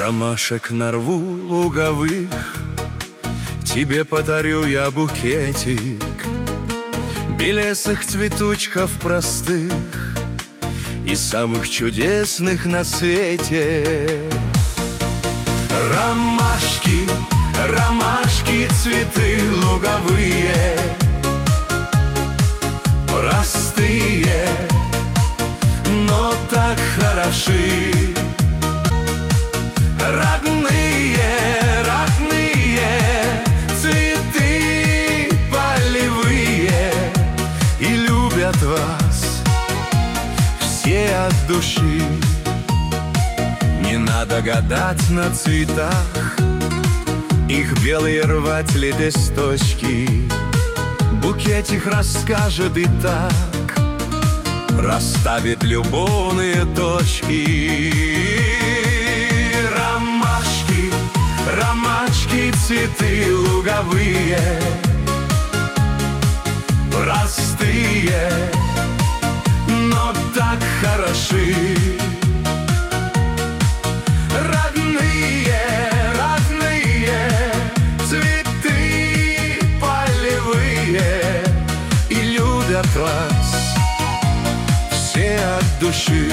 Ромашек нарву луговых, тебе подарю я букетик белесых цветочков простых и самых чудесных на свете. Ромашки, ромашки, цветы луговые, простые, но так хороши. Родные, родные, цветы полевые, и любят вас все от души. Не надо гадать на цветах, их белые рвать лепесточки. Букетик расскажет и так, расставит любовные точки. Ромашки, ромашки, цветы луговые, простые, но так хороши. Родные, родные, цветы полевые, и любят вас все от души.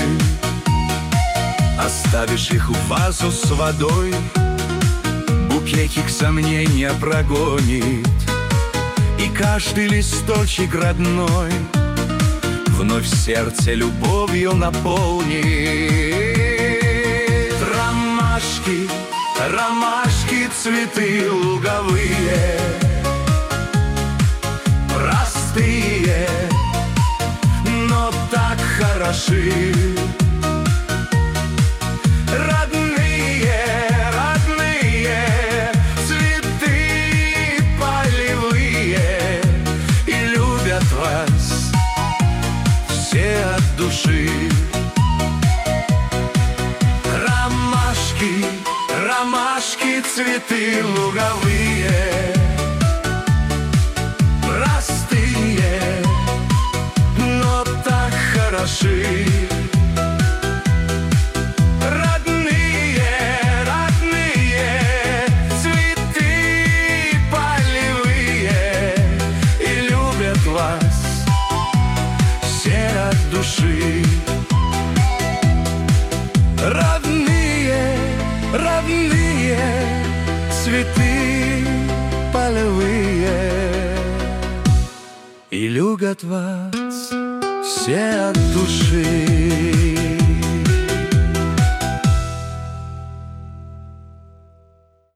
Оставишь их в вазу с водой, букетик сомнения прогонит, и каждый листочек родной вновь сердце любовью наполнит. Ромашки, ромашки, цветы луговые, простые, но так хороши. Родные, родные, цветы полевые, и любят вас все от души. Ромашки, ромашки, цветы луговые, простые, но так хороши. Души. Родные, родные, цветы полевые, и любят вас все от души.